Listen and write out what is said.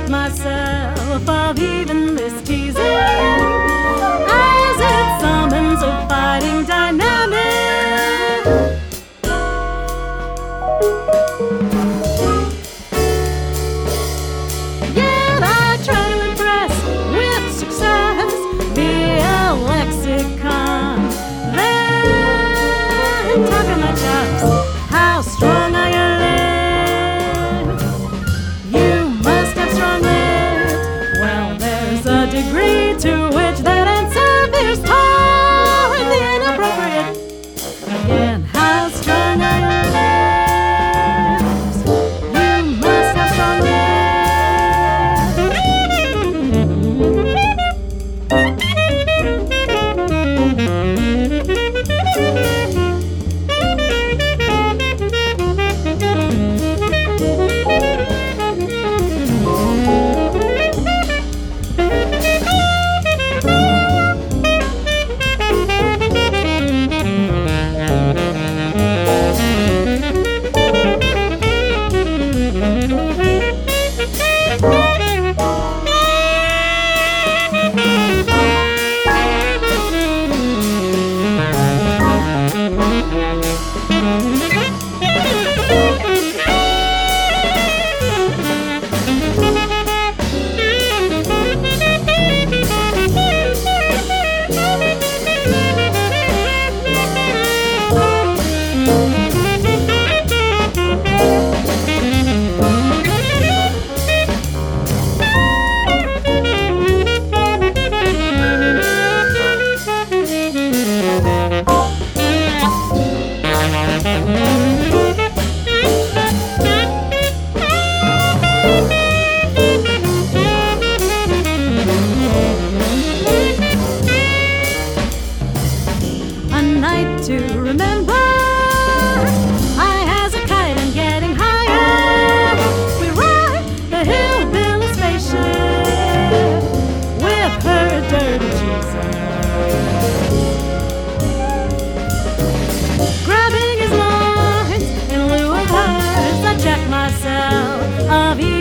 check myself of even this teasing, as it summons a fighting dynamic. Yet I try to impress with success via lexicon. Then talking my chops, how strong are your lips? You must have strong lips. Well, there's a degree to which that answer veers toward the inappropriate. Again, how strong are your lips? You must have strong lips. A night to remember. High as a kite and getting higher. We ride the hillbilly spaceship with her dirty Jesus. Grabbing his lines in lieu of hers, I check myself of